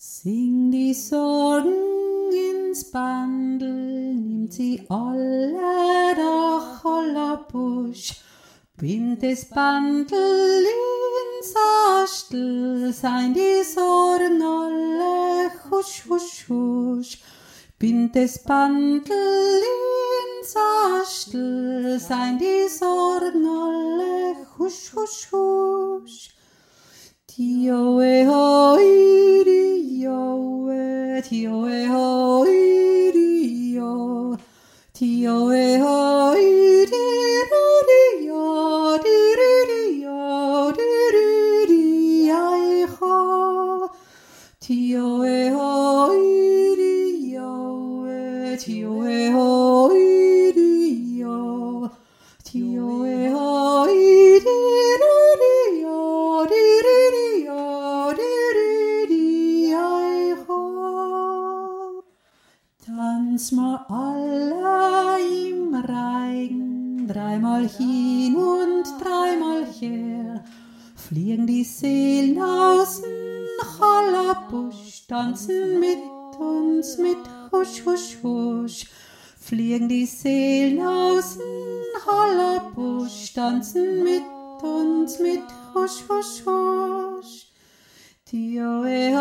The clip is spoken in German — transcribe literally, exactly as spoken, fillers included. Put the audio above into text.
Sing die Sorgen ins Bandel, nimmt sie alle durch aller Busch, bind das Bandel ins Astel, sein die Sorgen alle husch, husch, husch. Bind das Bandel ins Astel, sein die Sorgen alle husch, husch, husch. Tioe hoi dio, tioe hoi dio, tioe hoi dio, dio, dio, tioe hoi dio, tioe hoi dio, tioe hoi dio. Tanz mal alle im Reigen, dreimal hin und dreimal her, fliegen die Seelen außen aller Busch, tanzen mit uns mit husch, husch, husch. Fliegen die Seelen außen aller Busch, tanzen mit uns mit husch, husch, husch. Tioe